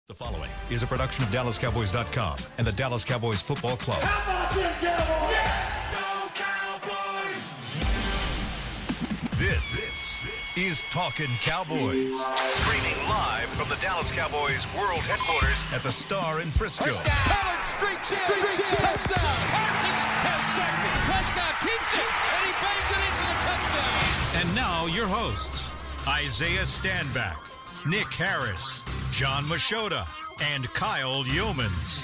The following is a production of DallasCowboys.com and the Dallas Cowboys Football Club. How about them Cowboys? Yeah! Go Cowboys! This is Talkin' Cowboys. Streaming live from the Dallas Cowboys World Headquarters at the Star in Frisco. Pollard streaks in. Touchdown. Parsons has sacked it. Prescott keeps it, and he bangs it in for the touchdown. And now your hosts, Isaiah Stanback, Nick Harris, John Machota, and Kyle Yeomans.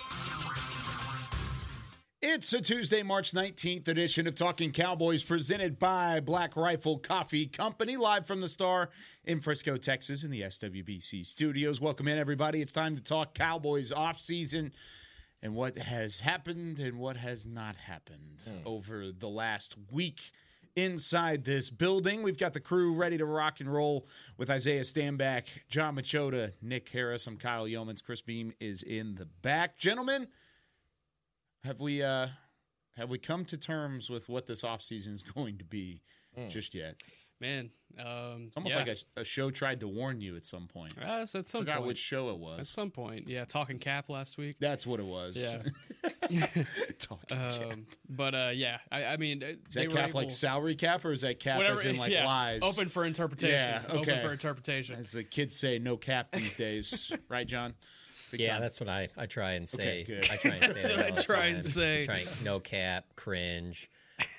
It's a Tuesday, March 19th edition of Talking Cowboys presented by Black Rifle Coffee Company, live from the Star in Frisco, Texas, in the SWBC studios. Welcome in, everybody. It's time to talk Cowboys offseason and what has happened and what has not happened over the last week inside this building. We've got the crew ready to rock and roll with Isaiah Stanback, John Machota, Nick Harris. I'm Kyle Yeomans. Chris Beam is in the back. Gentlemen, have we come to terms with what this offseason is going to be just yet? Man, it's almost like a show tried to warn you at some point. At some Forgot point. which show it was. At some point, yeah. Talking Cap last week. That's what it was. Yeah. Talking Cap. But yeah, I mean, is that cap like salary cap, or is that cap as in like lies? Open for interpretation. Yeah, okay. Open for interpretation. As the kids say, no cap these days, right, John? That's what I try and say. Okay, good. I try and say. That's what I try and say. No cap, cringe.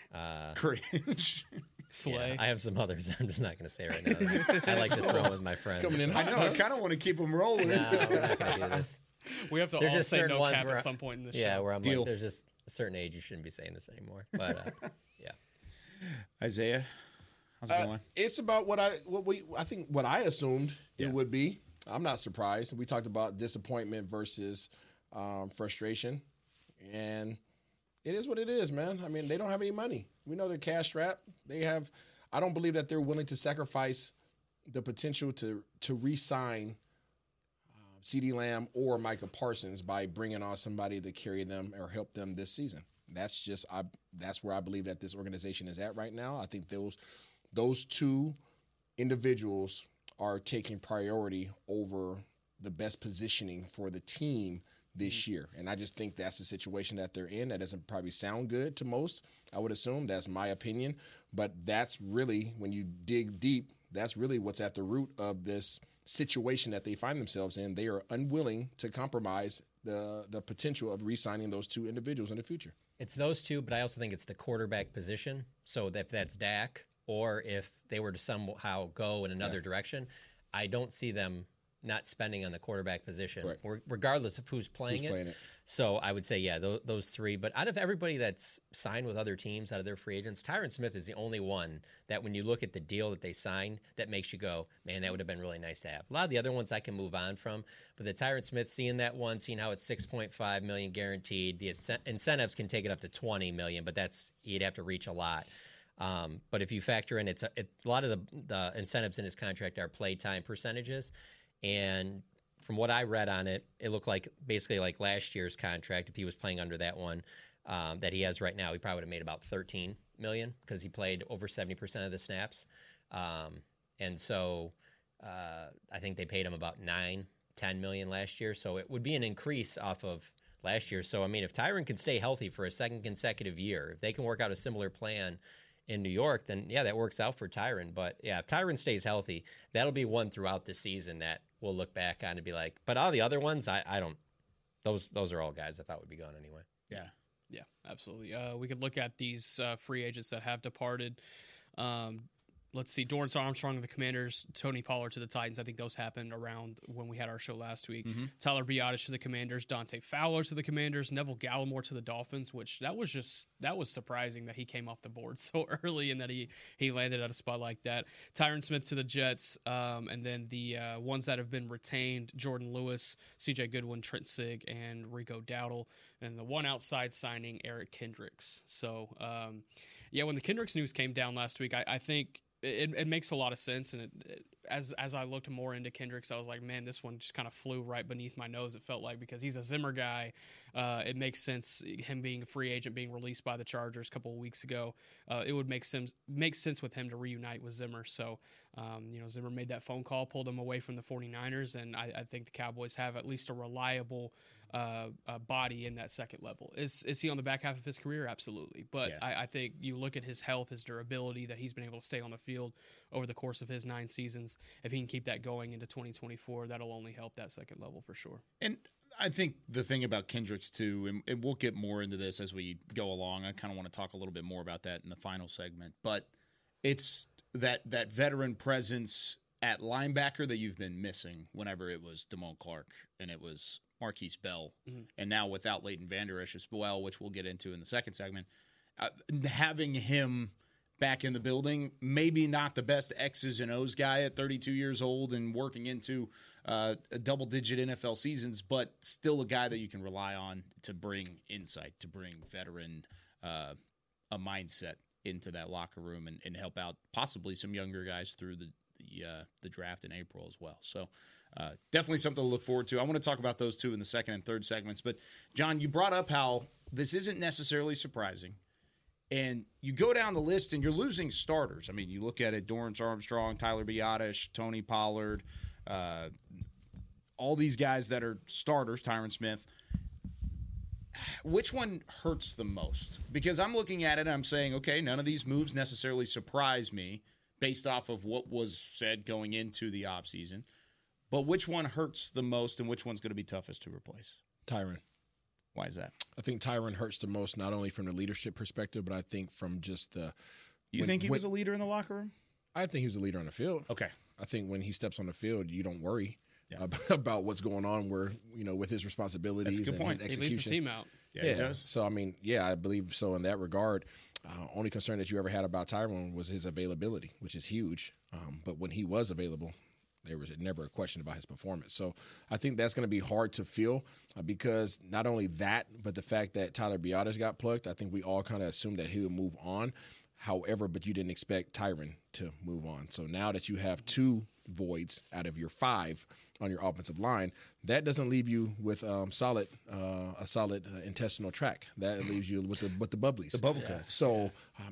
Cringe. Slay. Yeah, I have some others I'm just not going to say right now. I like to throw them with my friends. Coming in. I know. I kind of want to keep them rolling. No, we're not going to do this. We have to There's all just say certain no ones cap where at some point in the show. Yeah, where I'm Deal. like, there's just a certain age you shouldn't be saying this anymore. But yeah. Isaiah, how's it going? It's about what I assumed it would be. I'm not surprised. We talked about disappointment versus frustration, and it is what it is, man. I mean, they don't have any money. We know they're cash strapped. I don't believe that they're willing to sacrifice the potential to re-sign CeeDee Lamb or Micah Parsons by bringing on somebody to carry them or help them this season. That's where I believe that this organization is at right now. I think those two individuals are taking priority over the best positioning for the team this year. And I just think that's the situation that they're in. That doesn't probably sound good to most, I would assume. That's my opinion. But that's really, when you dig deep, that's really what's at the root of this situation that they find themselves in. They are unwilling to compromise the potential of re-signing those two individuals in the future. It's those two, but I also think it's the quarterback position. So if that's Dak, or if they were to somehow go in another direction, I don't see them not spending on the quarterback position, regardless of who's playing it. So I would say, those three. But out of everybody that's signed with other teams, out of their free agents, Tyron Smith is the only one that when you look at the deal that they signed, that makes you go, man, that would have been really nice to have. A lot of the other ones I can move on from, but the Tyron Smith, seeing that one, seeing how it's $6.5 million guaranteed, the incentives can take it up to $20 million, but you'd have to reach a lot. But if you factor in, a lot of the incentives in his contract are playtime percentages. And from what I read on it, it looked like basically like last year's contract. If he was playing under that one that he has right now, he probably would have made about $13 million because he played over 70% of the snaps. And so I think they paid him about $10 million last year. So it would be an increase off of last year. So, I mean, if Tyron can stay healthy for a second consecutive year, if they can work out a similar plan in New York, then that works out for Tyron. But if Tyron stays healthy, that'll be one throughout the season that we'll look back on and be like, but all the other ones, I don't, those are all guys I thought would be gone anyway. Yeah, absolutely. We could look at these free agents that have departed. Let's see, Dorrance Armstrong to the Commanders, Tony Pollard to the Titans. I think those happened around when we had our show last week. Tyler Biadasz to the Commanders, Dante Fowler to the Commanders, Neville Gallimore to the Dolphins, which that was surprising that he came off the board so early and that he landed at a spot like that. Tyron Smith to the Jets, and then the ones that have been retained, Jordan Lewis, CJ Goodwin, Trent Sig, and Rico Dowdle, and the one outside signing, Eric Kendricks. So, when the Kendricks news came down last week, I think it makes a lot of sense. And as I looked more into Kendricks, I was like, man, this one just kind of flew right beneath my nose. It felt like, because he's a Zimmer guy. It makes sense, him being a free agent, being released by the Chargers a couple of weeks ago. It would make sense with him to reunite with Zimmer. So, Zimmer made that phone call, pulled him away from the 49ers, and I think the Cowboys have at least a reliable body in that second level. Is he on the back half of his career? Absolutely. But I think you look at his health, his durability, that he's been able to stay on the field over the course of his 9 seasons. If he can keep that going into 2024, that'll only help that second level for sure. And I think the thing about Kendricks too, and we'll get more into this as we go along. I kind of want to talk a little bit more about that in the final segment, but it's that veteran presence at linebacker that you've been missing whenever it was Damone Clark and it was Marquise Bell, and now without Leighton Vander Esch as well, which we'll get into in the second segment, having him back in the building, maybe not the best X's and O's guy at 32 years old and working into double-digit NFL seasons, but still a guy that you can rely on to bring insight, to bring veteran a mindset into that locker room and help out possibly some younger guys through the draft in April as well. So definitely something to look forward to. I want to talk about those two in the second and third segments. But, John, you brought up how this isn't necessarily surprising. And you go down the list and you're losing starters. I mean, you look at it, Dorrance Armstrong, Tyler Biadasz, Tony Pollard, all these guys that are starters, Tyron Smith. Which one hurts the most? Because I'm looking at it and I'm saying, okay, none of these moves necessarily surprise me based off of what was said going into the offseason. But which one hurts the most and which one's going to be toughest to replace? Tyron. Why is that? I think Tyron hurts the most, not only from the leadership perspective, but I think from just the... You think he was a leader in the locker room? I think he was a leader on the field. Okay. I think when he steps on the field, you don't worry about what's going on with his responsibilities. That's a good point. He leads the team out. Yeah, he does. So, I mean, I believe so in that regard. Only concern that you ever had about Tyron was his availability, which is huge. But when he was available, there was never a question about his performance. So I think that's going to be hard to feel because not only that, but the fact that Tyler Biadasz got plucked, I think we all kind of assumed that he would move on. However, but you didn't expect Tyron to move on. So now that you have 2 voids out of your 5 on your offensive line, that doesn't leave you with a solid intestinal tract. That leaves you with the bubblies. The bubble cap. So,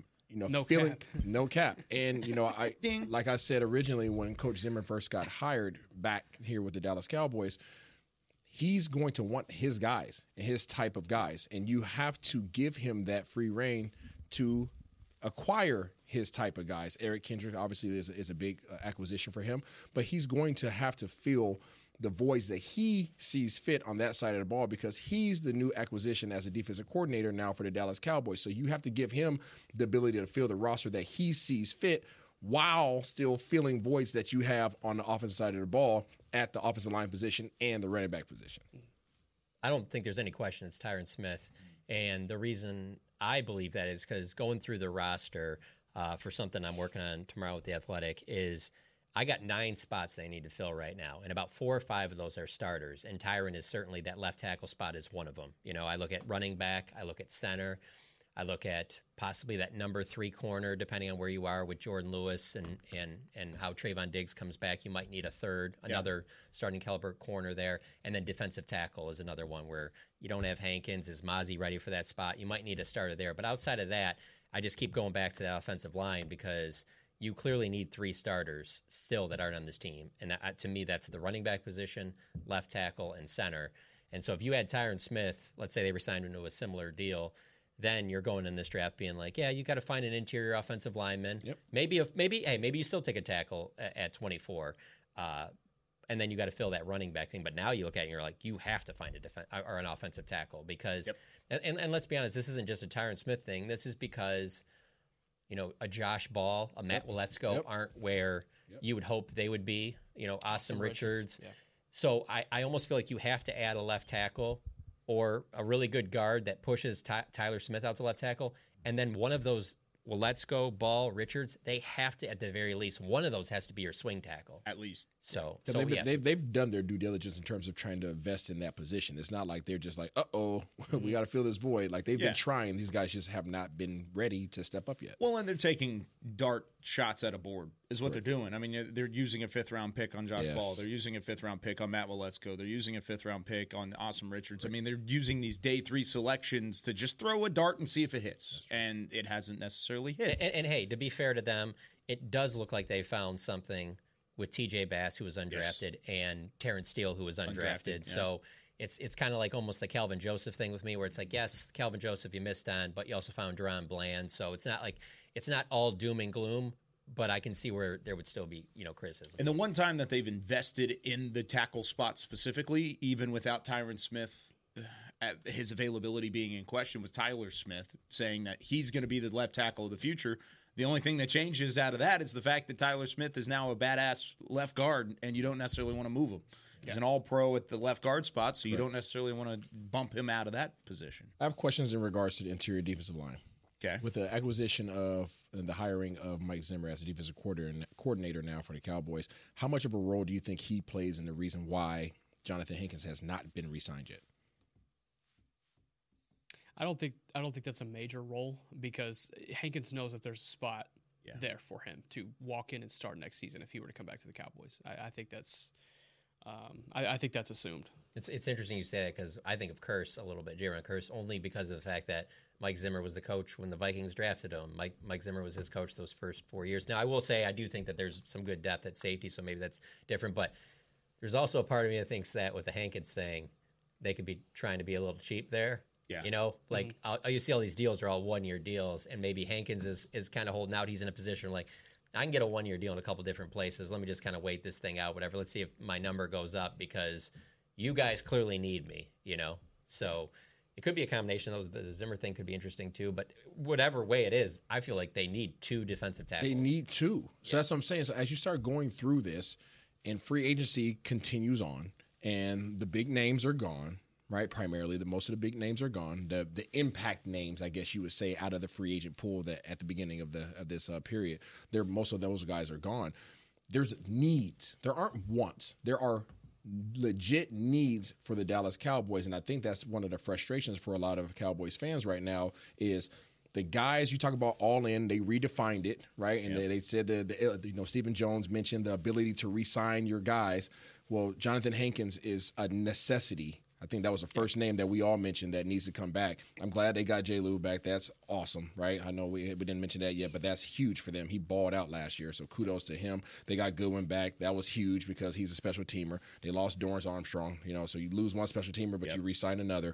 no cap. And, like I said originally when Coach Zimmer first got hired back here with the Dallas Cowboys, he's going to want his guys and his type of guys. And you have to give him that free reign to acquire his type of guys. Eric Kendricks obviously is a big acquisition for him, but he's going to have to fill the voids that he sees fit on that side of the ball because he's the new acquisition as a defensive coordinator now for the Dallas Cowboys. So you have to give him the ability to fill the roster that he sees fit while still filling voids that you have on the offensive side of the ball at the offensive line position and the running back position. I don't think there's any question it's Tyron Smith. And the reason I believe that is because going through the roster for something I'm working on tomorrow with The Athletic is I got 9 spots they need to fill right now, and about 4 or 5 of those are starters, and Tyron is certainly that left tackle spot is one of them. I look at running back, I look at center, I look at possibly that number 3 corner, depending on where you are with Jordan Lewis and how Trayvon Diggs comes back. You might need a third, another starting caliber corner there. And then defensive tackle is another one where you don't have Hankins. Is Mozzie ready for that spot? You might need a starter there. But outside of that, I just keep going back to the offensive line because you clearly need 3 starters still that aren't on this team. And that, to me, that's the running back position, left tackle, and center. And so if you had Tyron Smith, let's say they were signed into a similar deal, then you're going in this draft being like, yeah, you got to find an interior offensive lineman. Yep. Maybe you still take a tackle at 24, and then you got to fill that running back thing. But now you look at it and you're like, you have to find an offensive tackle because, and let's be honest, this isn't just a Tyron Smith thing. This is because, a Josh Ball, a Matt Waletzko aren't where you would hope they would be. Austin Richards. Yeah. So I almost feel like you have to add a left tackle or a really good guard that pushes Tyler Smith out to left tackle, and then one of those, Waletzko, Ball, Richards, they have to, at the very least, one of those has to be your swing tackle. At least. They've done their due diligence in terms of trying to invest in that position. It's not like they're just like, we got to fill this void. Like, they've been trying. These guys just have not been ready to step up yet. Well, and they're taking dart shots at a board is what they're doing. I mean, they're using a 5th-round pick on Josh Ball. They're using a 5th-round pick on Matt Waletzko. They're using a 5th-round pick on Awesome Richards. I mean, they're using these day 3 selections to just throw a dart and see if it hits, and it hasn't necessarily hit. And hey, to be fair to them, it does look like they found something with TJ Bass, who was undrafted, and Terrence Steele, who was undrafted. So it's kind of like almost the Calvin Joseph thing with me, where it's like, yes, Calvin Joseph you missed on, but you also found Deron Bland. So it's not all doom and gloom, but I can see where there would still be, criticism. And the one time that they've invested in the tackle spot specifically, even without Tyron Smith, his availability being in question, was Tyler Smith saying that he's going to be the left tackle of the future. The only thing that changes out of that is the fact that Tyler Smith is now a badass left guard, and you don't necessarily want to move him. He's an all-pro at the left guard spot, so you don't necessarily want to bump him out of that position. I have questions in regards to the interior defensive line. Okay. With the acquisition of and the hiring of Mike Zimmer as the defensive coordinator now for the Cowboys, how much of a role do you think he plays in the reason why Jonathan Hankins has not been re-signed yet? I don't think that's a major role, because Hankins knows that there's a spot there for him to walk in and start next season if he were to come back to the Cowboys. I think that's I think that's assumed. It's interesting you say that, because I think of Kearse a little bit, Jaron Kearse, only because of the fact that Mike Zimmer was the coach when the Vikings drafted him. Mike Zimmer was his coach those first 4 years. Now, I will say I do think that there's some good depth at safety, so maybe that's different. But there's also a part of me that thinks that with the Hankins thing, they could be trying to be a little cheap there. Yeah. You see all these deals are all 1-year deals, and maybe Hankins is kind of holding out. He's in a position like, I can get a 1-year deal in a couple different places. Let me just kind of wait this thing out, whatever. Let's see if my number goes up, because you guys clearly need me, So it could be a combination of those. The Zimmer thing could be interesting too, but whatever way it is, I feel like they need 2 defensive tackles. They need 2. So that's what I'm saying. So as you start going through this, and free agency continues on, and the big names are gone, right? Primarily, most of the big names are gone. The impact names, I guess you would say, out of the free agent pool that at the beginning of this period, most of those guys are gone. There's needs. There aren't wants. There are legit needs for the Dallas Cowboys, and I think that's one of the frustrations for a lot of Cowboys fans right now is the guys you talk about all in. They redefined it, right? And they said Stephen Jones mentioned the ability to re-sign your guys. Well, Jonathan Hankins is a necessity. I think that was the first name that we all mentioned that needs to come back. I'm glad they got J. Lou back. That's awesome, right? I know we didn't mention that yet, but that's huge for them. He balled out last year, so kudos to him. They got Goodwin back. That was huge because he's a special teamer. They lost Dorrance Armstrong, so you lose one special teamer, but you re-sign another.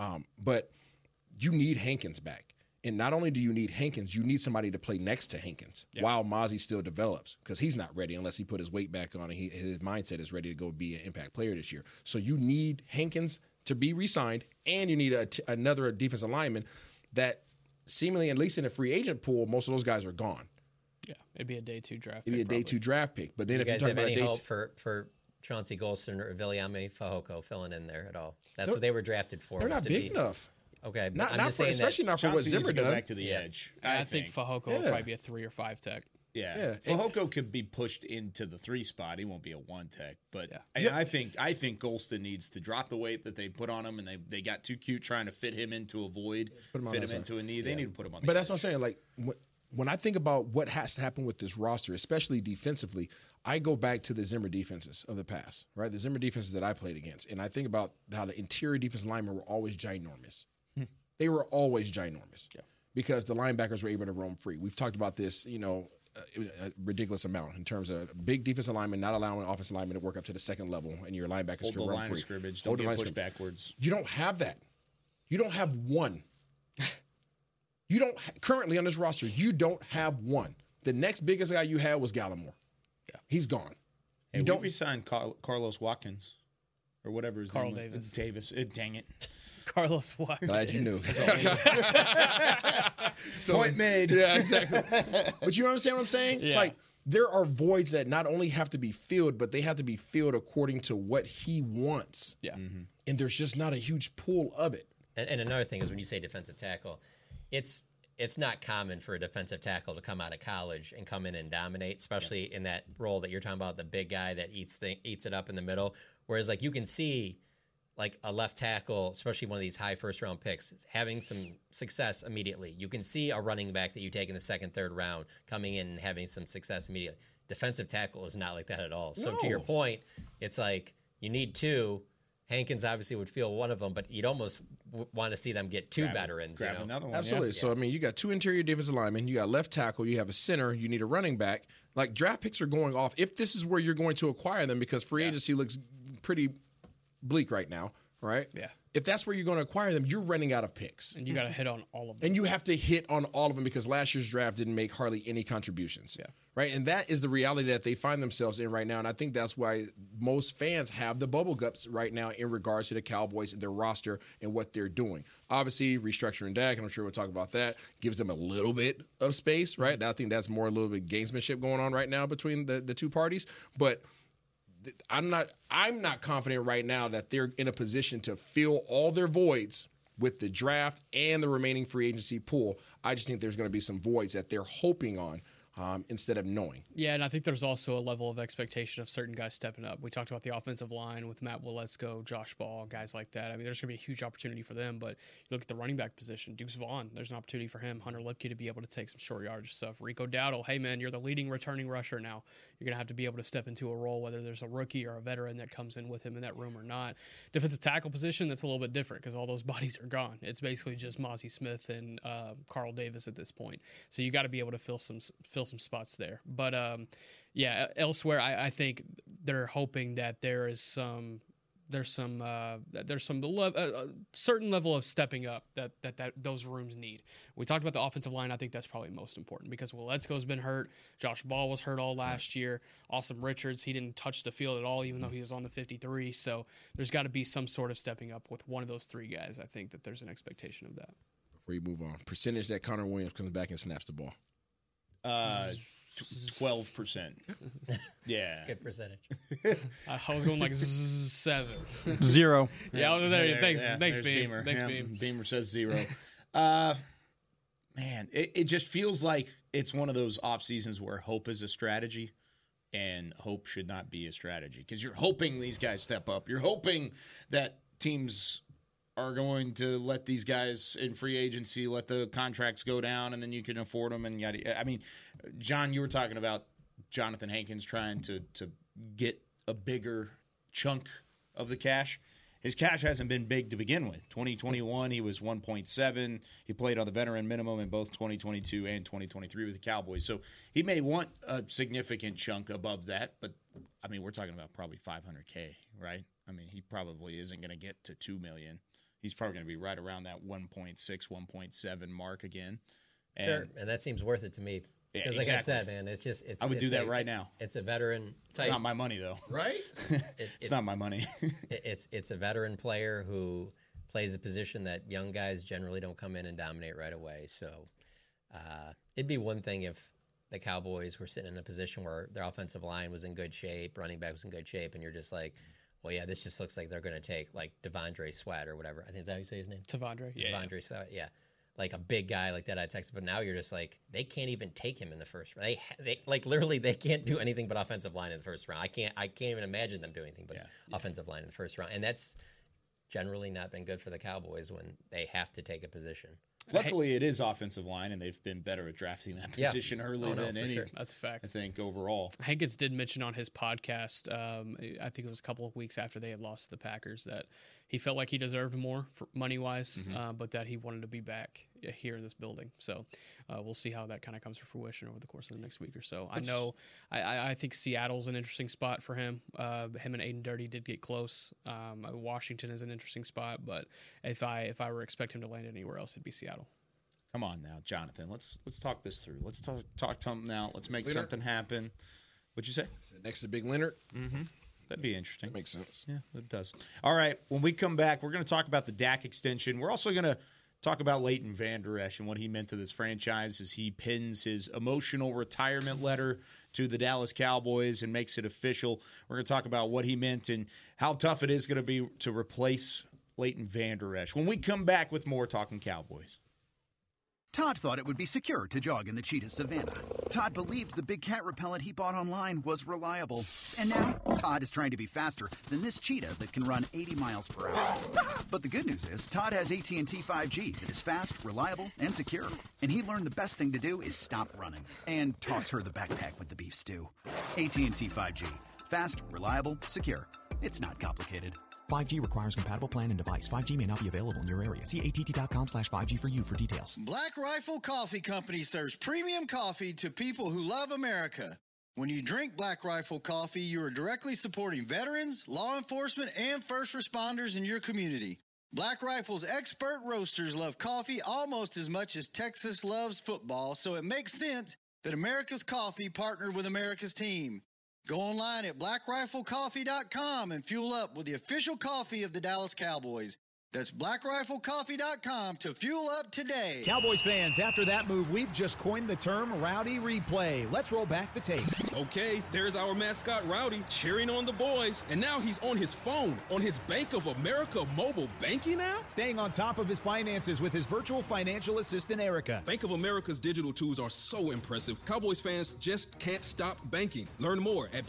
But you need Hankins back. And not only do you need Hankins, you need somebody to play next to Hankins while Mozzie still develops, because he's not ready unless he put his weight back on and his mindset is ready to go be an impact player this year. So you need Hankins to be re-signed, and you need another defensive lineman that seemingly, at least in the free agent pool, most of those guys are gone. Yeah, it'd be a day 2 draft pick. It'd be a day 2 draft pick. But then if you guys talk have about any hope for Chauncey Golston or Viliame Fehoko filling in there at all? That's what they were drafted for. They're not big enough. Okay, especially not for what Zimmer done. Back to the edge. I think Fehoko will probably be a 3 or 5 tech. Yeah. Fehoko could be pushed into the 3 spot. He won't be a 1 tech, but I think Golston needs to drop the weight that they put on him, and they got too cute trying to fit him into a void, fit him into a knee. They need to put him on. But that's what I'm saying. Like when I think about what has to happen with this roster, especially defensively, I go back to the Zimmer defenses of the past, right? The Zimmer defenses that I played against, and I think about how the interior defensive linemen were always ginormous. They were always ginormous because the linebackers were able to roam free. We've talked about this, a ridiculous amount in terms of big defensive linemen not allowing offensive linemen to work up to the second level, and your linebackers can run free. Scrimmage, don't get pushed backwards. You don't have that. You don't have one. Currently on this roster, you don't have one. The next biggest guy you had was Gallimore. Yeah. He's gone. Hey, you don't resign Carlos Watkins or whatever his name was. Davis. Dang it. Carlos Watkins. Glad you knew. So, point made. Yeah, exactly. But you understand what I'm saying? Yeah. Like, there are voids that not only have to be filled, but they have to be filled according to what he wants. Yeah. Mm-hmm. And there's just not a huge pool of it. And another thing is when you say defensive tackle, it's not common for a defensive tackle to come out of college and come in and dominate, especially in that role that you're talking about, the big guy that eats it up in the middle. Whereas, like, you can see like a left tackle, especially one of these high first-round picks, having some success immediately. You can see a running back that you take in the second, third round coming in and having some success immediately. Defensive tackle is not like that at all. So to your point, it's like you need two. Hankins obviously would feel one of them, but you'd almost want to see them get two veterans. Grab another one. Absolutely. Yeah. So, I mean, you got two interior defensive linemen, you got left tackle, you have a center, you need a running back. Like, draft picks are going off if this is where you're going to acquire them, because free agency looks pretty bleak right now, right? Yeah. If that's where you're going to acquire them, you're running out of picks. And you got to hit on all of them. And you have to hit on all of them because last year's draft didn't make hardly any contributions. Yeah. Right. And that is the reality that they find themselves in right now. And I think that's why most fans have the bubble guts right now in regards to the Cowboys and their roster and what they're doing. Obviously, restructuring Dak, and I'm sure we'll talk about that, gives them a little bit of space, right? And I think that's more a little bit gamesmanship going on right now between the two parties. But I'm not confident right now that they're in a position to fill all their voids with the draft and the remaining free agency pool. I just think there's going to be some voids that they're hoping on instead of knowing. Yeah, and I think there's also a level of expectation of certain guys stepping up. We talked about the offensive line with Matt Waletzko, Josh Ball, guys like that. I mean, there's going to be a huge opportunity for them, but you look at the running back position, Deuce Vaughn, there's an opportunity for him, Hunter Lipke to be able to take some short yardage stuff. Rico Dowdle, hey, man, you're the leading returning rusher now. You're going to have to be able to step into a role, whether there's a rookie or a veteran that comes in with him in that room or not. Defensive tackle position, that's a little bit different because all those bodies are gone. It's basically just Mozzie Smith and Carl Davis at this point. So you got to be able to fill some spots there. But yeah, elsewhere, I think they're hoping that there's some certain level of stepping up that those rooms need. We talked about the offensive line. I think that's probably most important because Waletzko's been hurt. Josh Ball was hurt all last year. Austin Richards, he didn't touch the field at all, even though he was on the 53. So there's got to be some sort of stepping up with one of those three guys. I think that there's an expectation of that. Before you move on, percentage that Connor Williams comes back and snaps the ball. 12%. Yeah. Good percentage. I was going like 7. 0. Yeah, I was there. Thanks, there's Beamer. Thanks, Yeah, Beamer. Beamer says 0. Man, it just feels like it's one of those off seasons where hope is a strategy, and hope should not be a strategy because you're hoping these guys step up. You're hoping that teams are going to let these guys in free agency, let the contracts go down, and then you can afford them. And yada. I mean, John, you were talking about Jonathan Hankins trying to get a bigger chunk of the cash. His cash hasn't been big to begin with. 2021, he was 1.7. He played on the veteran minimum in both 2022 and 2023 with the Cowboys. So he may want a significant chunk above that, but, I mean, we're talking about probably $500K, right? I mean, he probably isn't going to get to $2 million. He's probably going to be right around that 1.6, 1.7 mark again. And sure, and that seems worth it to me. Yeah, Because, like I said, man, it's I would do that right now. It's a veteran type. It's not my money, though. Right? It's not my money. It's a veteran player who plays a position that young guys generally don't come in and dominate right away. So it'd be one thing if the Cowboys were sitting in a position where their offensive line was in good shape, running back was in good shape, and you're just like, well, yeah, this just looks like they're going to take like Devondre Sweat or whatever. I think is that how you say his name? Tavondre. Yeah. Devondre Sweat. Yeah. Like a big guy like that I texted, but now you're just like, they can't even take him in the first round. They like literally they can't do anything but offensive line in the first round. I can't even imagine them doing anything but offensive line in the first round. And that's generally not been good for the Cowboys when they have to take a position. Luckily, it is offensive line, and they've been better at drafting that position early than any. Sure. That's a fact. I think overall. Hankins did mention on his podcast, I think it was a couple of weeks after they had lost to the Packers, that he felt like he deserved more money-wise, but that he wanted to be back here in this building. So we'll see how that kind of comes to fruition over the course of the next week or so. I think Seattle's an interesting spot for him. Him and Aiden Dirty did get close. Washington is an interesting spot, but if I were to expect him to land anywhere else, it'd be Seattle. Come on now, Jonathan. Let's talk this through. Let's talk something out. Let's make something happen. What'd you say? Next to Big Leonard. Mm-hmm. That'd be interesting. That makes sense. Yeah, it does. All right. When we come back, we're going to talk about the Dak extension. We're also going to talk about Leighton Vander Esch and what he meant to this franchise as he pins his emotional retirement letter to the Dallas Cowboys and makes it official. We're going to talk about what he meant and how tough it is going to be to replace Leighton Vander Esch when we come back with more Talking Cowboys. Todd thought it would be secure to jog in the cheetah savanna. Todd believed the big cat repellent he bought online was reliable. And now, Todd is trying to be faster than this cheetah that can run 80 miles per hour. But the good news is, Todd has AT&T 5G that is fast, reliable, and secure. And he learned the best thing to do is stop running and toss her the backpack with the beef stew. AT&T 5G. Fast, reliable, secure. It's not complicated. 5G requires compatible plan and device. 5G may not be available in your area. See att.com/5G for you for details. Black Rifle Coffee Company serves premium coffee to people who love America. When you drink Black Rifle coffee, you are directly supporting veterans, law enforcement, and first responders in your community. Black Rifle's expert roasters love coffee almost as much as Texas loves football, so it makes sense that America's Coffee partnered with America's team. Go online at blackriflecoffee.com and fuel up with the official coffee of the Dallas Cowboys. That's blackriflecoffee.com to fuel up today. Cowboys fans, after that move, we've just coined the term Rowdy Replay. Let's roll back the tape. Okay, there's our mascot Rowdy cheering on the boys. And now he's on his phone, on his Bank of America mobile banking app? Staying on top of his finances with his virtual financial assistant, Erica. Bank of America's digital tools are so impressive. Cowboys fans just can't stop banking. Learn more at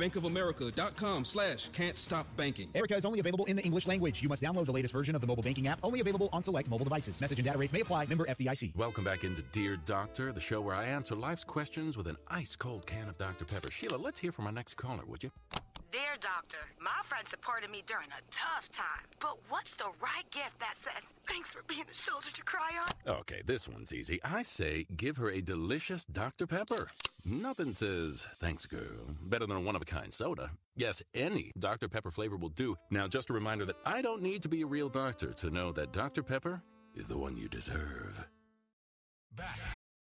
bankofamerica.com/can't-stop-banking. Erica is only available in the English language. You must download the latest version of the mobile banking app, only available on select mobile devices. Message and data rates may apply. Member FDIC. Welcome back into Dear Doctor, the show where I answer life's questions with an ice-cold can of Dr. Pepper. Sheila, let's hear from our next caller, would you? Dear Doctor, my friend supported me during a tough time, but what's the right gift that says, thanks for being a shoulder to cry on? Okay, this one's easy. I say give her a delicious Dr. Pepper. Nothing says, thanks, girl, better than a one-of-a-kind soda. Yes, any Dr. Pepper flavor will do. Now, just a reminder that I don't need to be a real doctor to know that Dr. Pepper is the one you deserve. Back.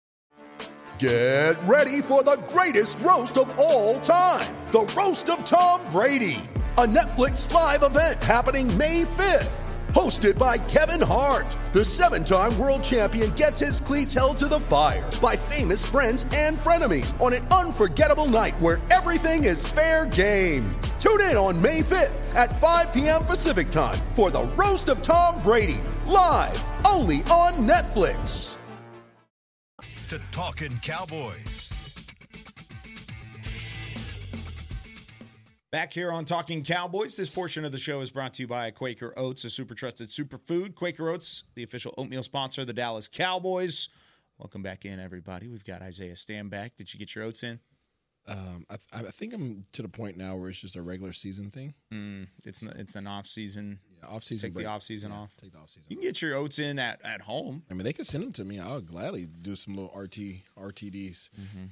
Get ready for the greatest roast of all time, the Roast of Tom Brady, a Netflix live event happening May 5th. Hosted by Kevin Hart, the 7-time world champion gets his cleats held to the fire by famous friends and frenemies on an unforgettable night where everything is fair game. Tune in on May 5th at 5 p.m. Pacific time for the Roast of Tom Brady, live only on Netflix. To Talkin' Cowboys. Back here on Talking Cowboys, this portion of the show is brought to you by Quaker Oats, a super trusted superfood. Quaker Oats, the official oatmeal sponsor of the Dallas Cowboys. Welcome back in, everybody. We've got Isaiah Stanback. Did you get your oats in? I think I'm to the point now where it's just a regular season thing. It's an off season. Yeah, off season. Take the off season off. Take the off season. You can get your oats in at home. I mean, they could send them to me. I'll gladly do some little RTDs,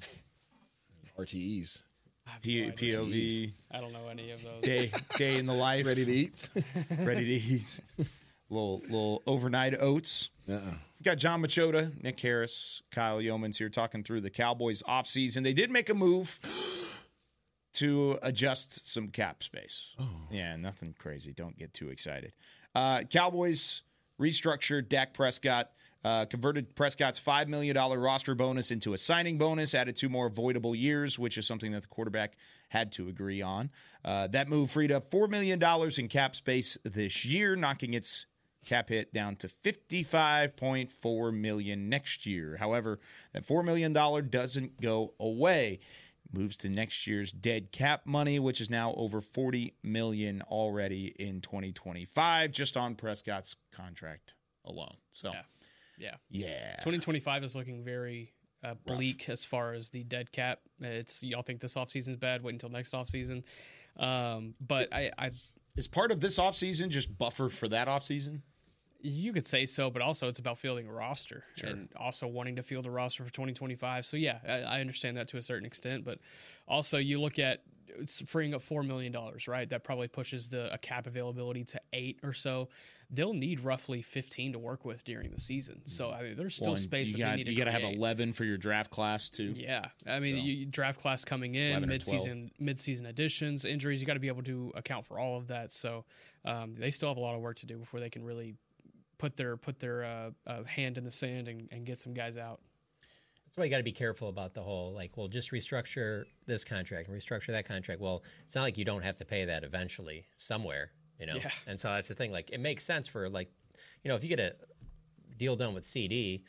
RTEs. POV. I don't know any of those. Day in the life. Ready to eat. Ready to eat. Little overnight oats. We've got John Machota, Nick Harris, Kyle Yeomans here talking through the Cowboys offseason. They did make a move to adjust some cap space. Oh. Yeah, nothing crazy. Don't get too excited. Cowboys restructured Dak Prescott, converted Prescott's $5 million roster bonus into a signing bonus, added 2 more voidable years, which is something that the quarterback had to agree on. That move freed up $4 million in cap space this year, knocking its cap hit down to $55.4 million next year. However, that $4 million doesn't go away. Moves to next year's dead cap money, which is now over $40 million already in 2025, just on Prescott's contract alone. So, yeah. 2025 is looking very bleak as far as the dead cap. Y'all think this offseason is bad? Wait until next offseason. But I is part of this offseason just buffer for that offseason? You could say so, but also it's about fielding a roster and also wanting to field a roster for 2025. So, yeah, I understand that to a certain extent. But also you look at it's freeing up $4 million, right? That probably pushes a cap availability to 8 or so. They'll need roughly 15 to work with during the season. So, I mean, there's still space that they need to create. You got to have 11 for your draft class, too. Yeah. I mean, draft class coming in, mid-season additions, injuries. You got to be able to account for all of that. So, they still have a lot of work to do before they can really put their hand in the sand and get some guys out. That's why you got to be careful about the whole, just restructure this contract and restructure that contract. Well, it's not like you don't have to pay that eventually somewhere, Yeah. And so that's the thing. It makes sense for, if you get a deal done with CD,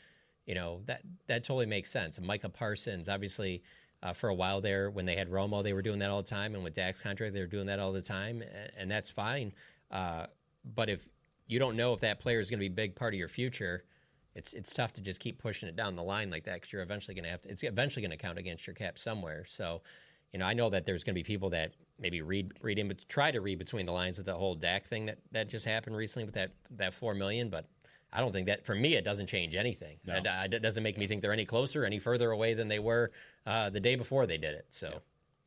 that totally makes sense. And Micah Parsons, obviously, for a while there, when they had Romo, they were doing that all the time. And with Dak's contract, they were doing that all the time. And that's fine. But if you don't know if that player is going to be a big part of your future, it's tough to just keep pushing it down the line like that, because you're eventually going to it's eventually going to count against your cap somewhere. So, I know that there's going to be people that maybe try to read between the lines with the whole Dak thing that just happened recently with that $4 million, but I don't think that, for me, it doesn't change anything. No. It doesn't make me think they're any closer, any further away than they were the day before they did it. So,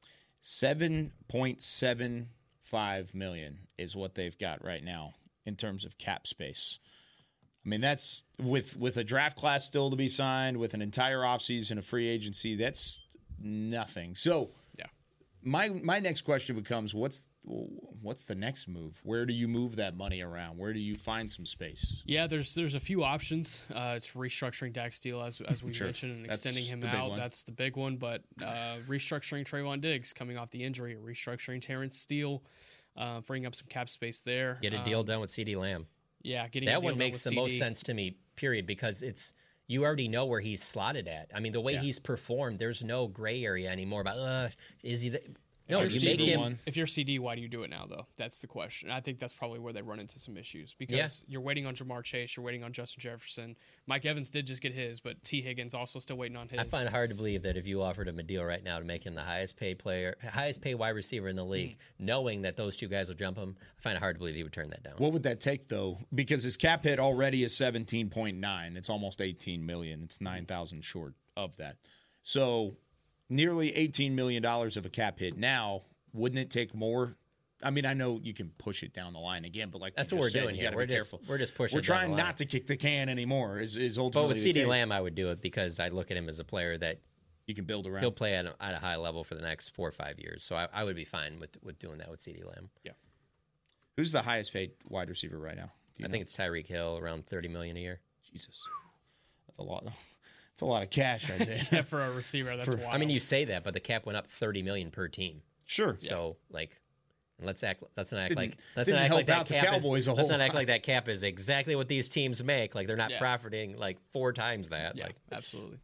$7.75 million is what they've got right now in terms of cap space. I mean, that's with a draft class still to be signed, with an entire offseason of free agency, that's nothing. So, my next question becomes, what's the next move? Where do you move that money around? Where do you find some space? Yeah, there's a few options. It's restructuring Dax Steele, as we mentioned, and extending him out. That's the big one. But restructuring Trayvon Diggs coming off the injury, restructuring Terrence Steele, freeing up some cap space there. Get a deal done with CeeDee Lamb. Yeah, that one makes the most sense to me, period, because you already know where he's slotted at. I mean, the way he's performed, there's no gray area anymore about, is he No, you make him. If you're CD, why do you do it now, though? That's the question. I think that's probably where they run into some issues, because you're waiting on Jamar Chase, you're waiting on Justin Jefferson. Mike Evans did just get his, but T. Higgins also still waiting on his. I find it hard to believe that if you offered him a deal right now to make him the highest paid wide receiver in the league, knowing that those two guys will jump him, I find it hard to believe he would turn that down. What would that take, though? Because his cap hit already is 17.9. It's almost 18 million. It's 9,000 short of that. So nearly $18 million of a cap hit now. Wouldn't it take more? I mean, I know you can push it down the line again, but that's what we're doing here. We're just pushing. We're trying not to kick the can anymore. Is ultimately. But with CeeDee Lamb, I would do it because I look at him as a player that you can build around. He'll play at a high level for the next 4 or 5 years. So I would be fine with doing that with CeeDee Lamb. Yeah. Who's the highest paid wide receiver right now? I think it's Tyreek Hill, around $30 million a year. Jesus, that's a lot. That's a lot of cash, Isaiah. Yeah, for a receiver, that's wild. I mean, you say that, but the cap went up $30 million per team. Sure. So let's not act like the Cowboys let's not act like that cap is exactly what these teams make. Like they're not profiting like 4 times that. Yeah, absolutely.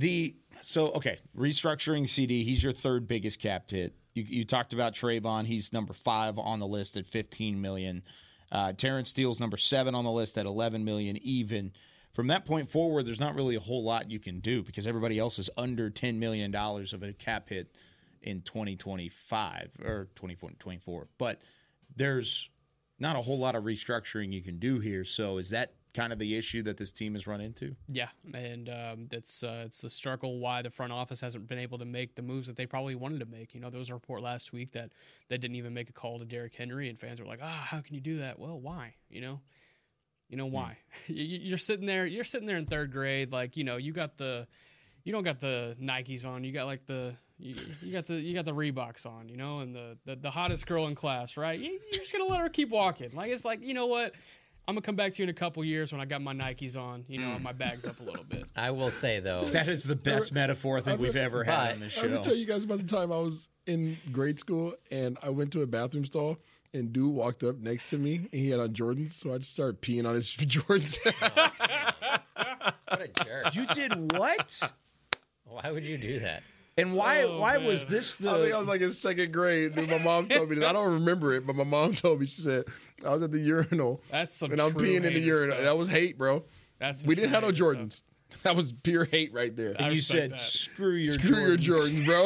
Restructuring CD, he's your third biggest cap hit. You talked about Trayvon, he's number 5 on the list at $15 million. Terrence Steele's number 7 on the list at $11 million even. From that point forward, there's not really a whole lot you can do because everybody else is under $10 million of a cap hit in 2025 or 2024. But there's not a whole lot of restructuring you can do here. So is that kind of the issue that this team has run into? Yeah, and it's the struggle why the front office hasn't been able to make the moves that they probably wanted to make. There was a report last week that they didn't even make a call to Derrick Henry, and fans were like, how can you do that? Well, why? Why? You're sitting there in third grade, like, you don't got the Nikes on, you got like you got the Reeboks on, and the hottest girl in class, right? You're just gonna let her keep walking. Like, it's like, you know what? I'm gonna come back to you in a couple years when I got my Nikes on, and my bag's up a little bit. I will say though, that is the best metaphor I think we've ever had on this show. I'm gonna tell you guys about the time I was in grade school and I went to a bathroom stall. And dude walked up next to me, and he had on Jordans, so I just started peeing on his Jordans. What a jerk! You did what? Why would you do that? And why was this the... I think I was like in second grade. My mom told me this. I don't remember it, but my mom told me. She said, I was at the urinal. That's some and I'm peeing in the urinal. Stuff. That was hate, bro. We didn't have no Jordans. Stuff. That was pure hate right there. And you said, screw your Jordans, bro.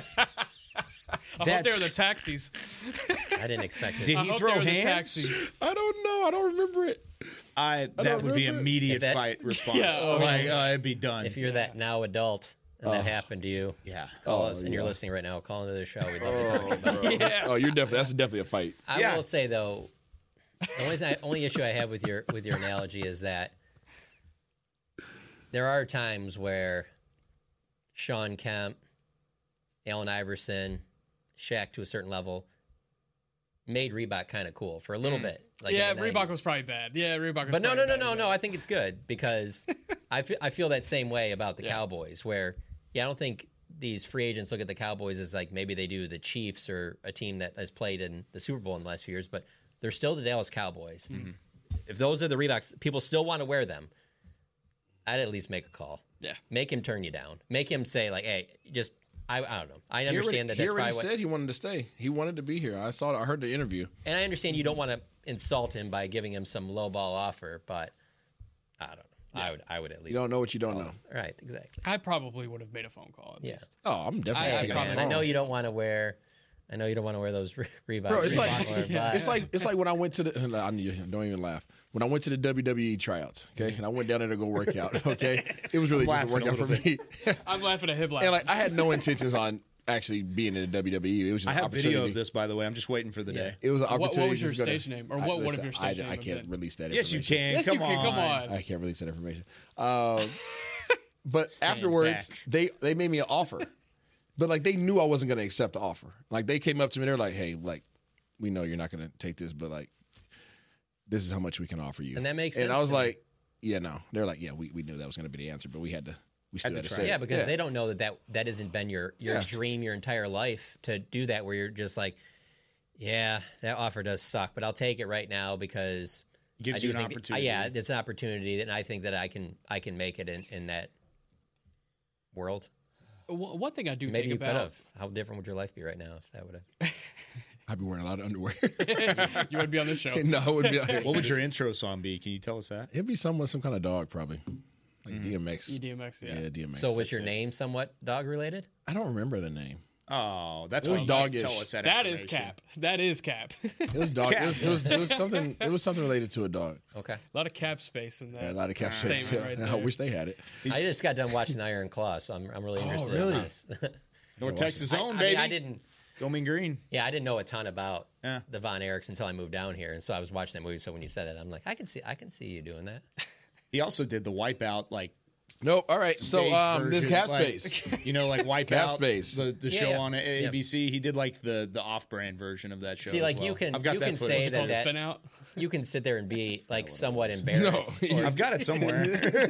I hope they were the taxis. I didn't expect it. Did he throw hands? I don't know. I don't remember it. That would be immediate fight response. Yeah, it'd be done. If you're that now adult and that happened to you, call us. And you're listening right now. Call into the show. We'd love to talk about it. Yeah. Oh, that's definitely a fight. I will say though, the only issue I have with your analogy is that there are times where Sean Kemp, Allen Iverson, Shaq to a certain level made Reebok kind of cool for a little bit. Like Reebok was probably bad. Yeah, Reebok was But no. I think it's good because I feel that same way about the Cowboys where, I don't think these free agents look at the Cowboys as like maybe they do the Chiefs or a team that has played in the Super Bowl in the last few years, but they're still the Dallas Cowboys. Mm-hmm. If those are the Reeboks, people still want to wear them. I'd at least make a call. Yeah. Make him turn you down. Make him say, like, hey, just, I don't know. I understand He already said he wanted to stay. He wanted to be here. I heard the interview. And I understand you don't want to insult him by giving him some lowball offer, but I don't know. Yeah. I would at least. You don't know what you don't know. Right, exactly. I probably would have made a phone call at least. Oh, I'm definitely picking up the phone. I know you don't want to wear those Reeboks. Bro, it's like when I went to the. Don't even laugh. When I went to the WWE tryouts, okay, and I went down there to go work out, okay, it was really just a workout for me. I'm laughing at him. And I had no intentions on actually being in the WWE. It was just I an have video of this, by the way. I'm just waiting for the day. It was an opportunity. What was your stage name, or what would have your stage name? I can't release that. Yes, you can. Yes, Come you can. Come on. I can't release that information. But afterwards, they made me an offer. But like they knew I wasn't going to accept the offer. Like they came up to me, they're like, "Hey, like we know you're not going to take this, but like this is how much we can offer you." And that makes sense. And I was like, "Yeah, no." They're like, "Yeah, we knew that was going to be the answer, but we still had to say it." Yeah, because they don't know that hasn't been your dream your entire life to do that, where you're just like, yeah, that offer does suck, but I'll take it right now because it gives you an opportunity. Yeah, it's an opportunity, and I think that I can make it in that world. One thing I do Maybe think you about. could have. How different would your life be right now if that would have? I'd be wearing a lot of underwear. You would be on this show. No, I would be. What would your intro song be? Can you tell us that? It'd be some kind of dog, probably. Like DMX. DMX, yeah. Yeah, DMX. So was your name somewhat dog related? I don't remember the name. Oh, that's It was what you doggish. tell us that That is information. cap. That is cap. It was dog. It was something. It was something related to a dog. Okay. A lot of cap space in that. Yeah, a lot of cap statement space. right I there. wish they had it. I just got done watching Iron Claw, so I'm really interested really? in this. North Texas own, I baby. mean, I didn't. Go Mean Green. Yeah, I didn't know a ton about Yeah. the Von Erichs until I moved down here, and so I was watching that movie. So when you said that, I'm like, I can see you doing that. He also did the Wipeout, like. Nope. All right. So this version, cap like, space. You know, like Wipeout, Cap Space. the show Yeah. on ABC. He did like the off-brand version of that show. See, like as well. you can I've got you that can footage. say that Spin out. you can sit there and be like somewhat embarrassed. No, I've got it somewhere.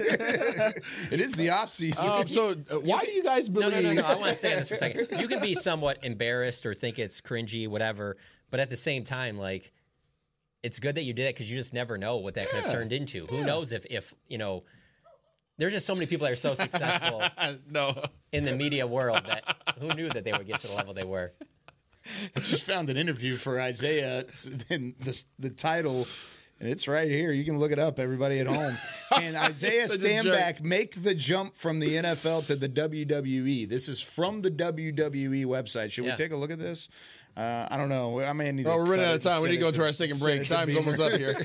It is the off season. So why do you guys believe? No. I want to stay on this for a second. You can be somewhat embarrassed or think it's cringy, whatever, but at the same time, like, it's good that you did it because you just never know what that could have turned into. Who knows if you know? There's just so many people that are so successful in the media world that who knew that they would get to the level they were. I just found an interview for Isaiah, and the title, and it's right here. You can look it up, everybody at home. And Isaiah Stanback make the jump from the NFL to the WWE. This is from the WWE website. Should we take a look at this? I don't know. I may need to we're running cut out it of time. and We need to send go it to our second break. send it to Time's almost up here.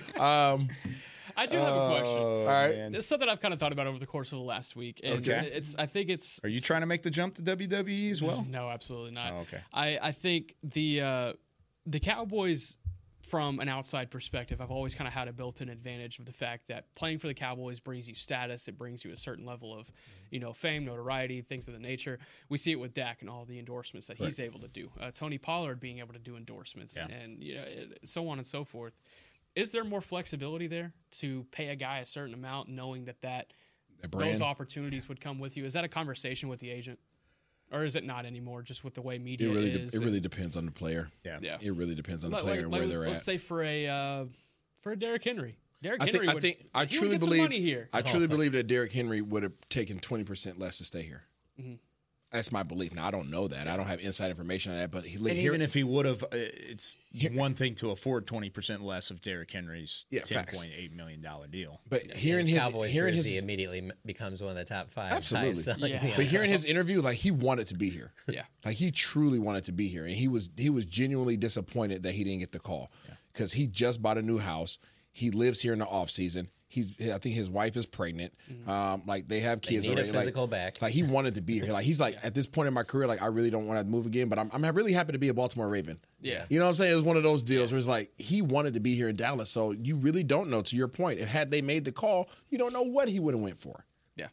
I do have a question. All right. man. There's something I've kind of thought about over the course of the last week. And Okay. I think it's. Are you trying to make the jump to WWE as well? No, absolutely not. Oh, okay. I think the Cowboys, from an outside perspective, I've always kind of had a built-in advantage of the fact that playing for the Cowboys brings you status. It brings you a certain level of, fame, notoriety, things of the nature. We see it with Dak and all the endorsements that he's able to do. Tony Pollard being able to do endorsements, and so on and so forth. Is there more flexibility there to pay a guy a certain amount, knowing that those opportunities would come with you? Is that a conversation with the agent? Or is it not anymore, just with the way media is? It really depends on the player. Yeah. It really depends on the player and where they're let's at. say for a Derrick Henry. Derrick I Henry truly would get some money here. I truly believe that Derrick Henry would have taken 20% less to stay here. Mm-hmm. That's my belief. Now I don't know that. I don't have inside information on that. But even if he would have, it's one thing to afford 20% less of Derrick Henry's $10.8 million deal. But hearing his immediately becomes one of the top 5. Absolutely. Guys, so, But hearing his interview, like he wanted to be here. Yeah. Like he truly wanted to be here, and he was genuinely disappointed that he didn't get the call because he just bought a new house. He lives here in the off season. I think his wife is pregnant. Like they have kids they need already. a physical back. Like he wanted to be here. Like he's like at this point in my career, like I really don't want to move again. But I'm really happy to be a Baltimore Raven. Yeah, you know what I'm saying? It was one of those deals where it's like he wanted to be here in Dallas. So you really don't know. To your point, if had they made the call, you don't know what he would have went for.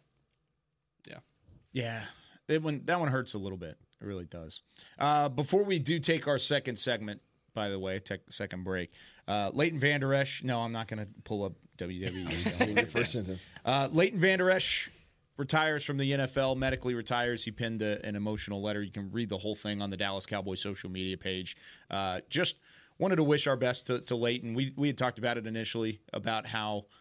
Yeah. That one hurts a little bit. It really does. Before we do take our second segment, by the way, second break. Leighton Vander Esch. No, I'm not going to pull up WWE. Your first sentence. Leighton Vander Esch retires from the NFL, medically retires. He penned an emotional letter. You can read the whole thing on the Dallas Cowboys social media page. Just wanted to wish our best to Leighton. We had talked about it initially, about how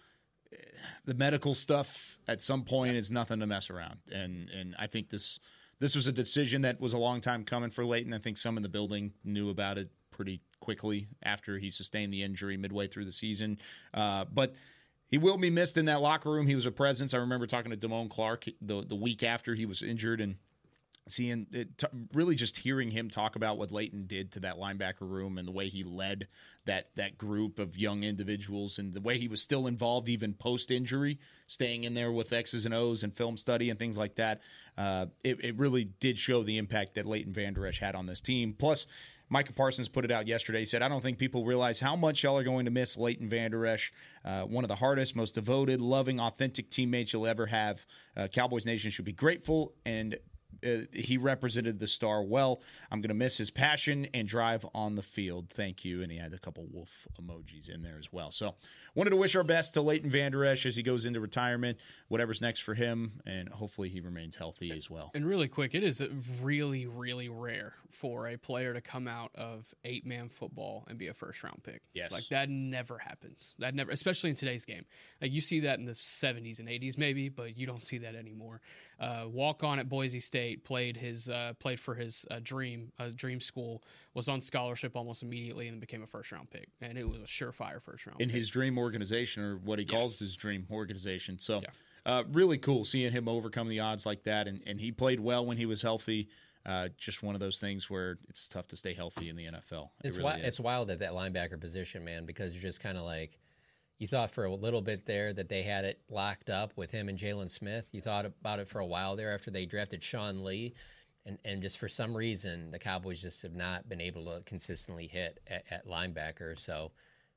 the medical stuff at some point is nothing to mess around. And I think this was a decision that was a long time coming for Leighton. I think some in the building knew about it pretty quickly after he sustained the injury midway through the season. But he will be missed in that locker room. He was a presence. I remember talking to Damone Clark the week after he was injured and seeing it, really just hearing him talk about what Leighton did to that linebacker room and the way he led that group of young individuals and the way he was still involved even post-injury, staying in there with X's and O's and film study and things like that. It really did show the impact that Leighton Vander Esch had on this team. Plus, Micah Parsons put it out yesterday. He said, I don't think people realize how much y'all are going to miss Leighton Vander Esch, one of the hardest, most devoted, loving, authentic teammates you'll ever have. Cowboys Nation should be grateful, and he represented the Star well. I'm going to miss his passion and drive on the field. Thank you. And he had a couple wolf emojis in there as well. So wanted to wish our best to Leighton Vander Esch as he goes into retirement, whatever's next for him, and hopefully he remains healthy as well. And really quick, it is really, really rare for a player to come out of 8-man football and be a first-round pick. Yes. Like, that never happens. That never, especially in today's game. Like, you see that in the 70s and 80s maybe, but you don't see that anymore. Walk on at Boise State, played for his dream school, was on scholarship almost immediately, and became a first-round pick. And it was a surefire first-round in pick. his dream organization, or what he calls his dream organization. So really cool seeing him overcome the odds like that. And he played well when he was healthy. Just one of those things where it's tough to stay healthy in the NFL. It's wild at that linebacker position, man, because you're just kind of like, you thought for a little bit there that they had it locked up with him and Jalen Smith. You thought about it for a while there after they drafted Sean Lee. And just for some reason, the Cowboys just have not been able to consistently hit at linebacker. So,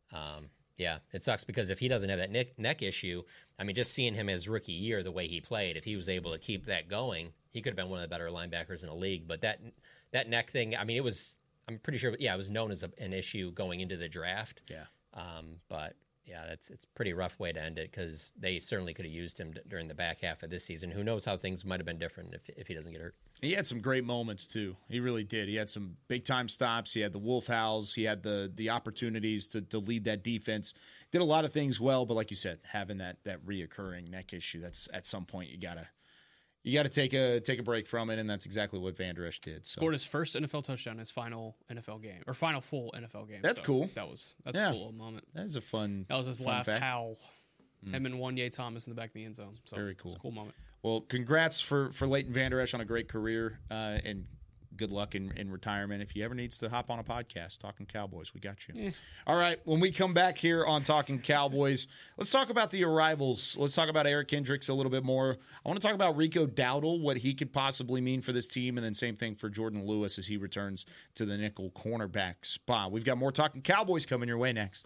it sucks because if he doesn't have that neck issue, I mean, just seeing him his rookie year, the way he played, if he was able to keep that going, he could have been one of the better linebackers in the league. But that neck thing, I mean, I'm pretty sure, it was known as an issue going into the draft. Yeah. But it's a pretty rough way to end it because they certainly could have used him during the back half of this season. Who knows how things might have been different if he doesn't get hurt. He had some great moments, too. He really did. He had some big-time stops. He had the wolf howls. He had the opportunities to lead that defense. Did a lot of things well, but like you said, having that reoccurring neck issue, that's at some point you gotta take a break from it, and that's exactly what Vander Esch did. So. Scored his first NFL touchdown in his final NFL game, or final full NFL game. That's cool. That's a cool little moment. That is a fun. That was his last fact. howl. Him and Wanye Thomas in the back of the end zone. So very cool. It's a cool moment. Well, congrats for Leighton Vander Esch on a great career, and good luck in retirement. If he ever needs to hop on a podcast, Talking Cowboys, we got you. Yeah. All right, when we come back here on Talking Cowboys, let's talk about the arrivals. Let's talk about Eric Kendricks a little bit more. I want to talk about Rico Dowdle, what he could possibly mean for this team, and then same thing for Jordan Lewis as he returns to the nickel cornerback spot. We've got more Talking Cowboys coming your way next.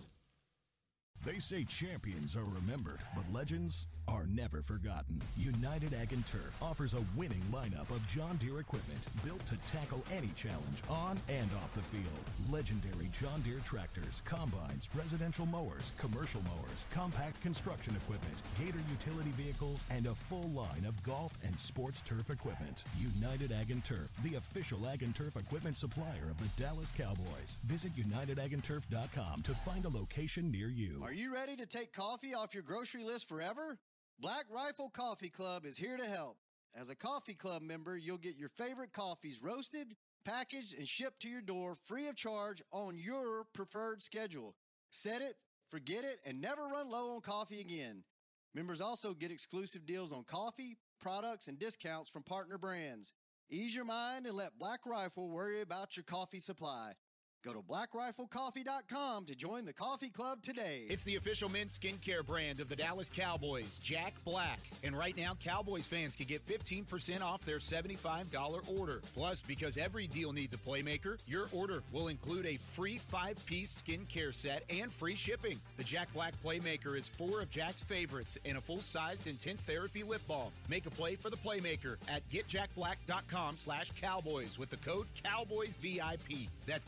They say champions are remembered, but legends are never forgotten. United Ag & Turf offers a winning lineup of John Deere equipment built to tackle any challenge on and off the field. Legendary John Deere tractors, combines, residential mowers, commercial mowers, compact construction equipment, Gator utility vehicles, and a full line of golf and sports turf equipment. United Ag & Turf, the official Ag & Turf equipment supplier of the Dallas Cowboys. Visit UnitedAgAndTurf.com to find a location near you. Are you ready to take coffee off your grocery list forever? Black Rifle Coffee Club is here to help. As a coffee club member, you'll get your favorite coffees roasted, packaged, and shipped to your door free of charge on your preferred schedule. Set it, forget it, and never run low on coffee again. Members also get exclusive deals on coffee, products, and discounts from partner brands. Ease your mind and let Black Rifle worry about your coffee supply. Go to blackriflecoffee.com to join the coffee club today. It's the official men's skincare brand of the Dallas Cowboys, Jack Black. And right now, Cowboys fans can get 15% off their $75 order. Plus, because every deal needs a playmaker, your order will include a free 5-piece skincare set and free shipping. The Jack Black Playmaker is 4 of Jack's favorites and a full-sized intense therapy lip balm. Make a play for the Playmaker at getjackblack.com/Cowboys with the code CowboysVIP. That's getjackblack.com/Cowboys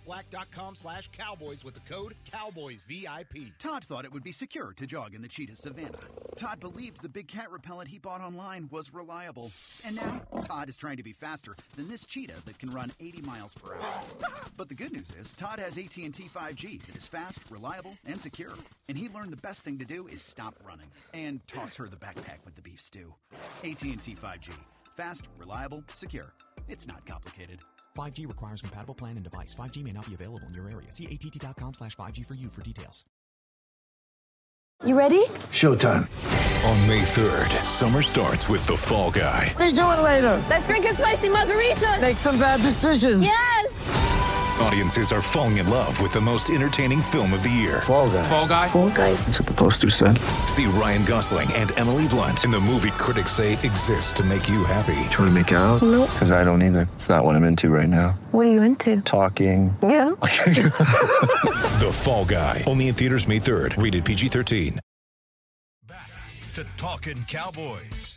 jackblack.com/cowboys with the code CowboysVIP. Todd thought it would be secure to jog in the cheetah savanna. Todd believed the big cat repellent he bought online was reliable. And now, Todd is trying to be faster than this cheetah that can run 80 miles per hour. But the good news is, Todd has AT&T 5G that is fast, reliable, and secure. And he learned the best thing to do is stop running and toss her the backpack with the beef stew. AT&T 5G. Fast, reliable, secure. It's not complicated. 5G requires compatible plan and device. 5G may not be available in your area. See att.com/5G for you for details. You ready? Showtime. On May 3rd, summer starts with The Fall Guy. Let's do it later. Let's drink a spicy margarita. Make some bad decisions. Yes. Audiences are falling in love with the most entertaining film of the year. Fall Guy. Fall Guy? Fall Guy. That's what the poster said. See Ryan Gosling and Emily Blunt in the movie critics say exists to make you happy. Trying to make it out? Nope. Because I don't either. It's not what I'm into right now. What are you into? Talking. Yeah. The Fall Guy. Only in theaters May 3rd. Rated PG-13. Back to Talking Cowboys.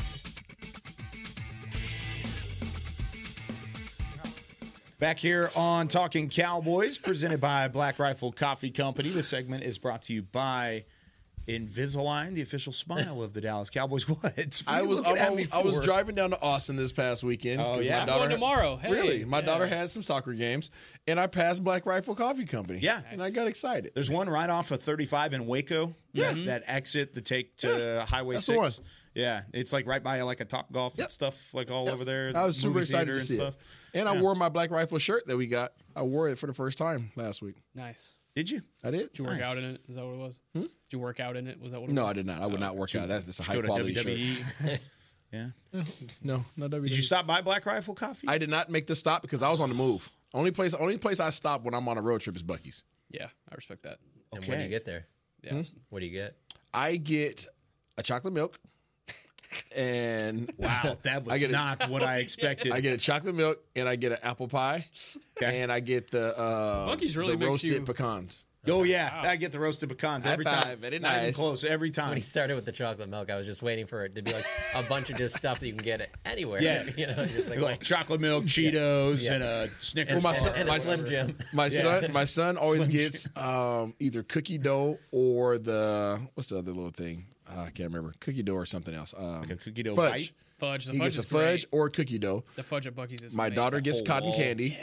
Back here on Talking Cowboys, presented by Black Rifle Coffee Company. The segment is brought to you by Invisalign, the official smile of the Dallas Cowboys. What? I was driving down to Austin this past weekend. Oh, yeah. I'm going tomorrow. Hey. Really? My daughter had some soccer games, and I passed Black Rifle Coffee Company. Yeah. And I got excited. There's one right off of 35 in Waco. Yeah. That exit, the take to Highway That's 6. the one. Yeah. It's like right by like a Top Golf and stuff like all over there. I was super movie excited theater to see and stuff. it. And I wore my Black Rifle shirt that we got. I wore it for the first time last week. Nice. Did you? I did. Did you work out in it? Is that what it was? Did you work out in it? Was that what it was? No, I did not. I would not work out. That's a high quality shirt. Yeah. No, WWE. Did you stop by Black Rifle Coffee? I did not make the stop because I was on the move. Only place I stop when I'm on a road trip is Buc-ee's. Yeah, I respect that. And when do you get there? Yeah. What do you get? I get a chocolate milk. And wow, that was not what I expected. I get a chocolate milk and I get an apple pie, and I get the Buc-ee's really the makes roasted pecans. Oh yeah, I get the roasted pecans every time. Very Not even nice. close. Every time. When he started with the chocolate milk, I was just waiting for it to be like a bunch of just stuff that you can get anywhere. Yeah. You know, just like chocolate milk, Cheetos, and a Snickers. And a Slim Jim. My son always gets either cookie dough or what's the other little thing? I can't remember. Cookie dough or something else. Like a cookie dough fudge. bite? Fudge. The He fudge gets a is fudge great. or cookie dough. The fudge at Buc-ee's is My amazing. daughter gets whole cotton wall. candy.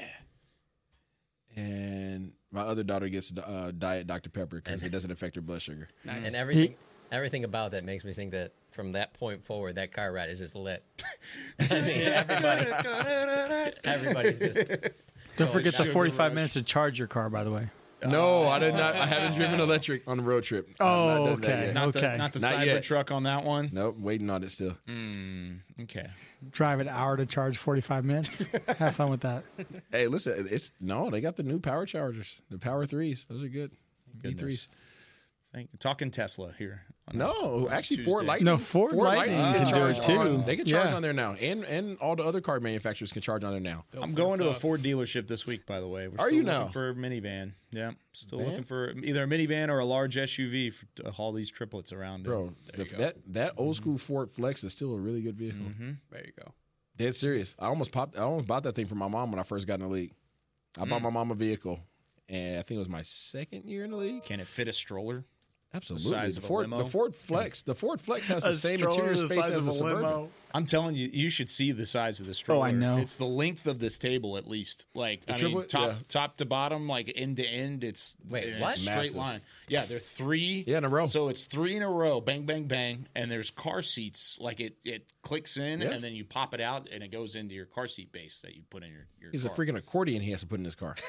And my other daughter gets Diet Dr. Pepper because it doesn't affect her blood sugar. Nice. And everything about that makes me think that from that point forward, that car ride is just lit. I mean, everybody's just. Don't forget the 45 minutes to charge your car, by the way. No, I did not. I haven't driven electric on a road trip. Oh, okay. Not the Not Cybertruck on that one. Nope, waiting on it still. Okay. Drive an hour to charge 45 minutes. Have fun with that. Hey, listen, they got the new power chargers, the Power 3s. Those are good. Goodness. Talking Tesla here. No, actually, Tuesday. Ford Lightning. No, Ford Lightning can do it too. They can charge on there now, and all the other car manufacturers can charge on there now. I'm going to a Ford dealership this week, by the way. We're Are still you looking now? for a minivan. Yeah, still Van? looking for either a minivan or a large SUV to haul these triplets around. Bro, that old school Ford Flex is still a really good vehicle. There you go. Dead serious. I almost bought that thing for my mom when I first got in the league. I bought my mom a vehicle, and I think it was my second year in the league. Can it fit a stroller? Absolutely. The size of a limo? The Ford Flex has the same interior space as a Suburban. I'm telling you, you should see the size of this stroller. Oh, I know. It's the length of this table at least. Like top to bottom, like end to end. It's what? Straight Massive. line. Yeah, they're three. Yeah, in a row. So it's three in a row. Bang, bang, bang. And there's car seats. Like it clicks in, Yeah. and then you pop it out, and it goes into your car seat base that you put in your He's car. a freaking accordion he has to put in his car.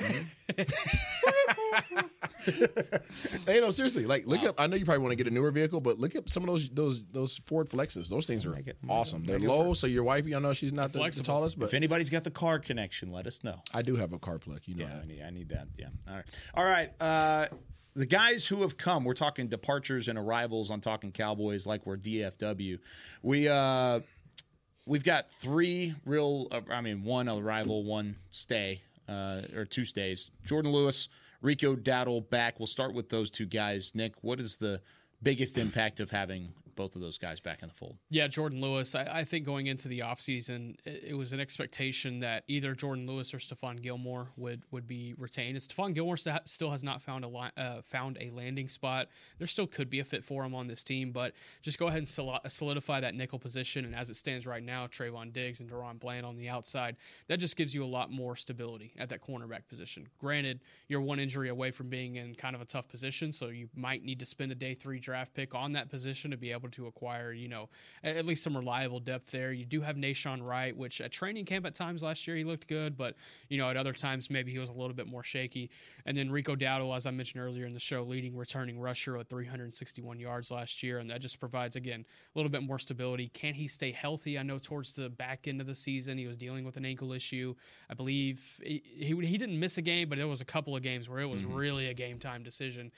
Hey, no, seriously. Like, look up. I know you probably want to get a newer vehicle, but look up some of those Ford Flexes. Those things are awesome. They're low, so your wife, I know she's not the tallest, but if anybody's got the car connection, let us know. I do have a car plug. You know Yeah, that. I need that. Yeah. All right. The guys who have come, we're talking departures and arrivals on Talking Cowboys like we're DFW. We've got three one arrival, one stay, or two stays. Jordan Lewis, Rico Dowdle back. We'll start with those two guys. Nick, what is the biggest impact of having both of those guys back in the fold. Yeah, Jordan Lewis. I think going into the offseason, it was an expectation that either Jordan Lewis or Stephon Gilmore would be retained. And Stephon Gilmore still has not found a landing spot. There still could be a fit for him on this team, but just go ahead and solidify that nickel position. And as it stands right now, Trayvon Diggs and Deron Bland on the outside, that just gives you a lot more stability at that cornerback position. Granted, you're one injury away from being in kind of a tough position, so you might need to spend a day 3 draft pick on that position to be able to acquire, at least some reliable depth there. You do have Nahshon Wright, which at training camp at times last year he looked good, but at other times maybe he was a little bit more shaky. And then Rico Dowdle, as I mentioned earlier in the show, leading returning rusher at 361 yards last year, and that just provides, again, a little bit more stability. Can he stay healthy? I know towards the back end of the season he was dealing with an ankle issue. I believe he didn't miss a game, but there was a couple of games where it was really a game time decision.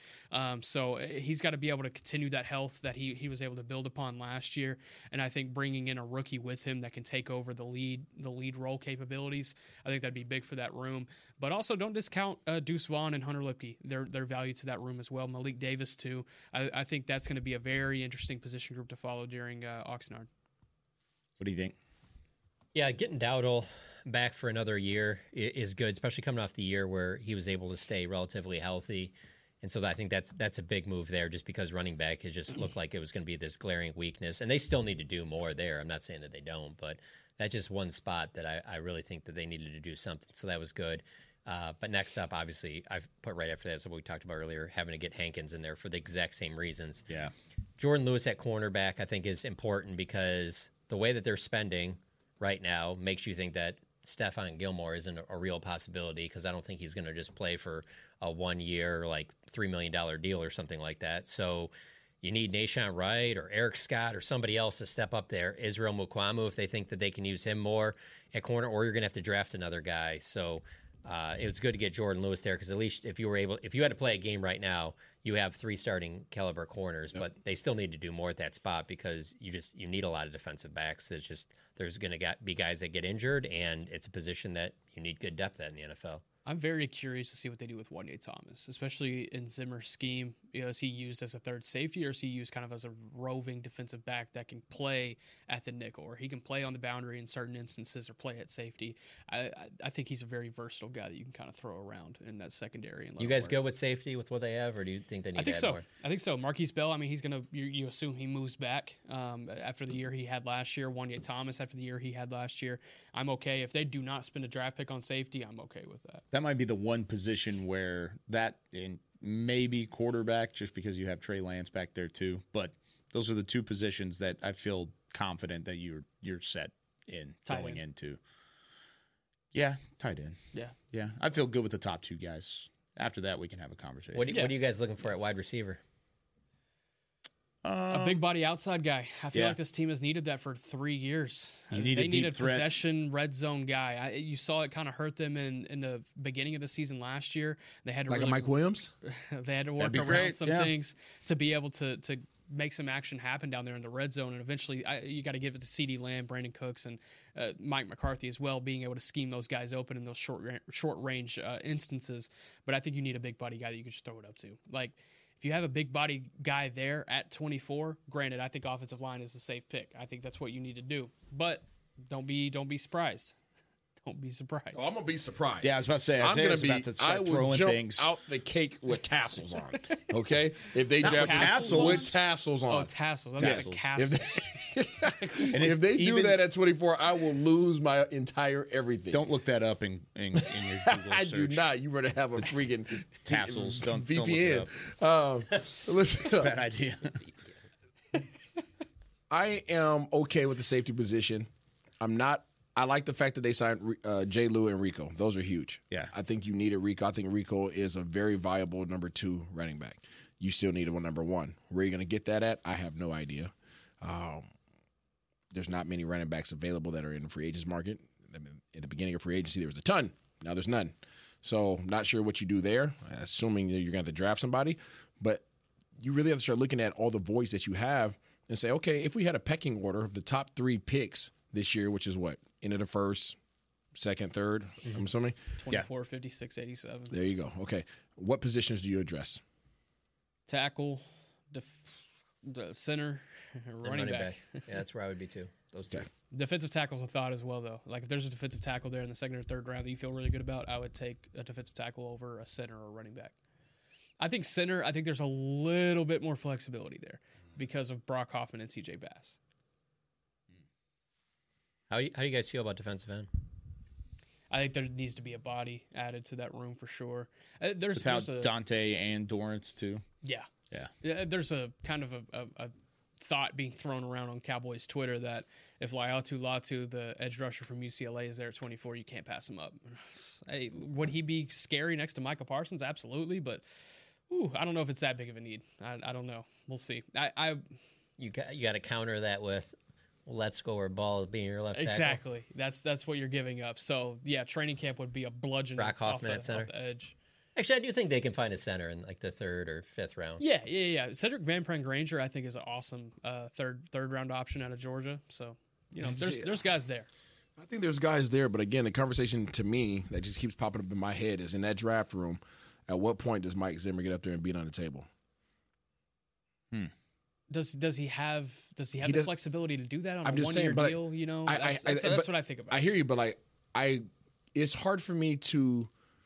So he's got to be able to continue that health that he was able to build upon last year, and I think bringing in a rookie with him that can take over the lead role capabilities, I think that'd be big for that room. But also don't discount Deuce Vaughn and Hunter Lipke. Their value to that room as well. Malik Davis too. I think that's going to be a very interesting position group to follow during Oxnard. What do you think? Yeah, getting Dowdle back for another year is good, especially coming off the year where he was able to stay relatively healthy. And so I think that's a big move there, just because running back has just looked like it was going to be this glaring weakness. And they still need to do more there. I'm not saying that they don't, but that's just one spot that I really think that they needed to do something. So that was good. But next up, obviously, I've put right after that, is what we talked about earlier, having to get Hankins in there for the exact same reasons. Yeah. Jordan Lewis at cornerback, I think, is important because the way that they're spending right now makes you think that Stephon Gilmore isn't a real possibility, because I don't think he's going to just play for a 1 year, like $3 million deal or something like that. So you need Nahshon Wright or Eric Scott or somebody else to step up there. Israel Mukuamu, if they think that they can use him more at corner, or you're going to have to draft another guy. So it was good to get Jordan Lewis there, because at least if you had to play a game right now, you have 3 starting caliber corners, but they still need to do more at that spot, because you need a lot of defensive backs. There's going to be guys that get injured, and it's a position that you need good depth at in the NFL. I'm very curious to see what they do with Wanye Thomas, especially in Zimmer's scheme. Is he used as a third safety, or is he used kind of as a roving defensive back that can play at the nickel, or he can play on the boundary in certain instances, or play at safety? I think he's a very versatile guy that you can kind of throw around in that secondary. And you guys go with safety with what they have, or do you think they need to add more? I think so. Marquise Bell, he's going to, you assume he moves back after the year he had last year. Wanye Thomas after the year he had last year. I'm okay. If they do not spend a draft pick on safety, I'm okay with that. That might be the one position where that, and maybe quarterback, just because you have Trey Lance back there too. But those are the 2 positions that I feel confident that you're set in going into. Yeah, tight end. Yeah. I feel good with the top 2 guys. After that, we can have a conversation. What are you guys looking for at wide receiver? A big body outside guy. I feel like this team has needed that for 3 years. They need a possession red zone guy. You saw it kind of hurt them in the beginning of the season last year. They had to a Mike Williams. They had to work around some things to be able to make some action happen down there in the red zone. And eventually, you got to give it to CeeDee Lamb, Brandon Cooks, and Mike McCarthy as well, being able to scheme those guys open in those short range instances. But I think you need a big body guy that you can just throw it up to. Like, if you have a big body guy there at 24, granted, I think offensive line is a safe pick. I think that's what you need to do. But don't be surprised. Don't be surprised. Oh, I'm gonna be surprised. Yeah, I was about to say. I'm gonna be. I will jump things out the cake with tassels on. Okay, if they draft tassels with tassels on. Oh, tassels. That's a castle. If they do that at 24, I will lose my entire everything. Don't look that up in your Google search. I do not. You better have a freaking tassels. Don't VPN. Don't look it up. Listen, That's a bad idea. I am okay with the safety position. I'm not. I like the fact that they signed Jay Lou and Rico. Those are huge. Yeah. I think you needed Rico. I think Rico is a very viable number 2 running back. You still need a number 1. Where are you going to get that at? I have no idea. There's not many running backs available that are in the free agents market. I mean, at the beginning of free agency, there was a ton. Now there's none. So I'm not sure what you do there, assuming that you're going to have to draft somebody. But you really have to start looking at all the voids that you have and say, okay, if we had a pecking order of the top 3 picks this year, which is what? Into the first, second, third, I'm assuming? 24, 56, 87. There you go. Okay. What positions do you address? Tackle, the center, running back. Yeah, that's where I would be too. Those two. Defensive tackle's a thought as well, though. Like if there's a defensive tackle there in the second or third round that you feel really good about, I would take a defensive tackle over a center or a running back. I think center. I think there's a little bit more flexibility there because of Brock Hoffman and C.J. Bass. How do you guys feel about defensive end? I think there needs to be a body added to that room for sure. There's Dante and Dorrance too. Yeah. Yeah. There's a kind of a thought being thrown around on Cowboys Twitter that if Laiatu Latu, the edge rusher from UCLA, is there at 24, you can't pass him up. Hey, would he be scary next to Micah Parsons? Absolutely, but I don't know if it's that big of a need. I don't know. We'll see. You got to counter that with let's go or ball being your left tackle. Exactly. That's what you're giving up. So yeah, training camp would be a bludgeon Brock Hoffman at center. Off the edge. Actually, I do think they can find a center in like the 3rd or 5th round. Yeah. Cedric Van Pran-Granger, I think, is an awesome third round option out of Georgia. So there's guys there. I think there's guys there, but again, the conversation to me that just keeps popping up in my head is in that draft room. At what point does Mike Zimmer get up there and beat on the table? Does he have the flexibility to do that on a 1-year deal? You know, that's what I think about. I hear you, but it's hard for me to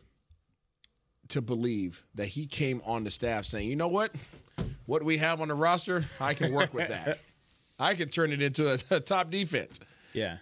believe that he came on the staff saying, you know what we have on the roster, I can work with that. I can turn it into a top defense. Yeah.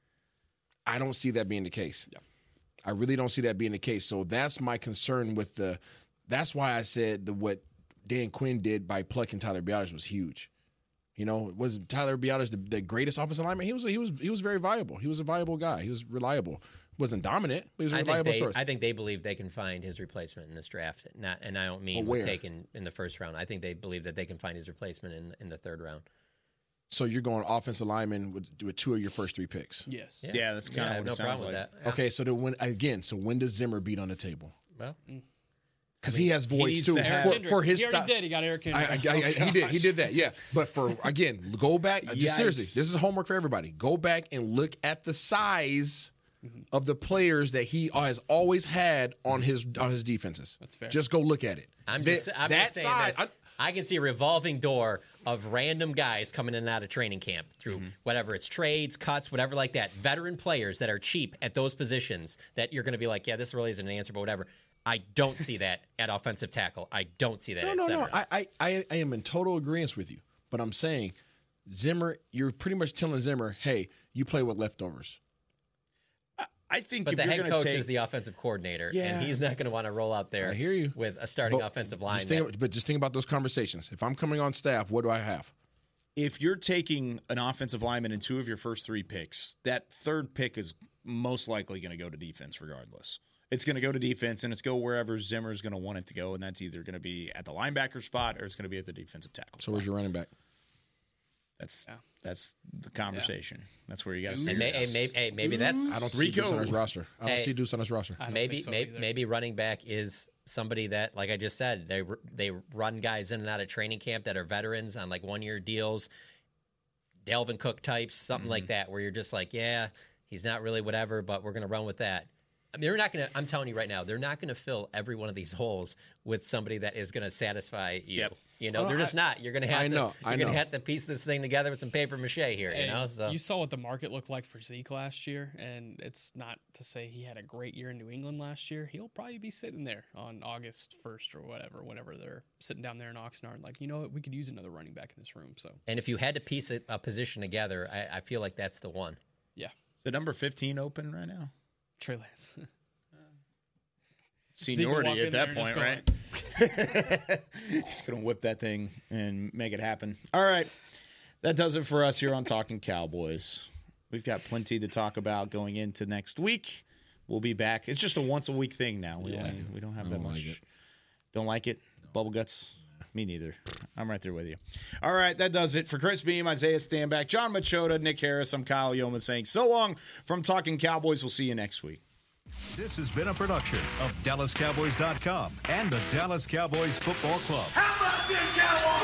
I don't see that being the case. Yeah. I really don't see that being the case. So that's my concern with that's why I said what Dan Quinn did by plucking Tyler Biadasz was huge. You know, was Tyler Biadasz the greatest offensive lineman? He was very viable. He was a viable guy. He was reliable. Wasn't dominant, but he was a reliable source. I think they believe they can find his replacement in this draft. And I don't mean taken in the 1st round. I think they believe that they can find his replacement in the 3rd round. So you're going offensive lineman with 2 of your first 3 picks. Yes. Yeah, that's kind of what it sounds like. That. Yeah. Okay, so when does Zimmer beat on the table? Well, because he has voids too for his style. He got Eric Hendricks. He did that. Yeah, but go back. Just seriously, this is homework for everybody. Go back and look at the size of the players that he has always had on his defenses. That's fair. Just go look at it. I'm just saying I can see a revolving door of random guys coming in and out of training camp through whatever it's trades, cuts, whatever like that. Veteran players that are cheap at those positions that you're going to be like, yeah, this really isn't an answer, but whatever. I don't see that at offensive tackle. I don't see that at center. No. I am in total agreement with you. But I'm saying, Zimmer, you're pretty much telling Zimmer, hey, you play with leftovers. I think but the head coach is the offensive coordinator, and he's not going to want to roll out there with a starting offensive line. Just think about those conversations. If I'm coming on staff, what do I have? If you're taking an offensive lineman in 2 of your first 3 picks, that 3rd pick is most likely going to go to defense regardless. It's going to go to defense, and it's go wherever Zimmer's going to want it to go, and that's either going to be at the linebacker spot or it's going to be at the defensive tackle spot. Where's your running back? That's the conversation. That's where you got to figure it out. Maybe that's... I don't see Deuce on his roster. I don't see Deuce on his roster. Maybe running back is somebody that, like I just said, they run guys in and out of training camp that are veterans on like 1-year deals, Dalvin Cook types, something like that, where you're just like, yeah, he's not really whatever, but we're going to run with that. I mean, they're not going to. I'm telling you right now, they're not going to fill every one of these holes with somebody that is going to satisfy you. Yep. You know, they're just not. You're going to have to have to piece this thing together with some paper mache here. You know, so you saw what the market looked like for Zeke last year, and it's not to say he had a great year in New England last year. He'll probably be sitting there on August 1st or whatever, whenever they're sitting down there in Oxnard, like, you know what, we could use another running back in this room. So, and if you had to piece a position together, I feel like that's the one. Yeah. Is the number 15 open right now? Trey Lance. Seniority at that point, right? He's going to whip that thing and make it happen. All right. That does it for us here on Talking Cowboys. We've got plenty to talk about going into next week. We'll be back. It's just a once-a-week thing now. We don't have that much. Don't like it? Bubble guts? Me neither. I'm right there with you. All right, that does it. For Chris Beam, Isaiah Stanback, John Machota, Nick Harris, I'm Kyle Yoma saying so long from Talking Cowboys. We'll see you next week. This has been a production of DallasCowboys.com and the Dallas Cowboys Football Club. How about this, Cowboys?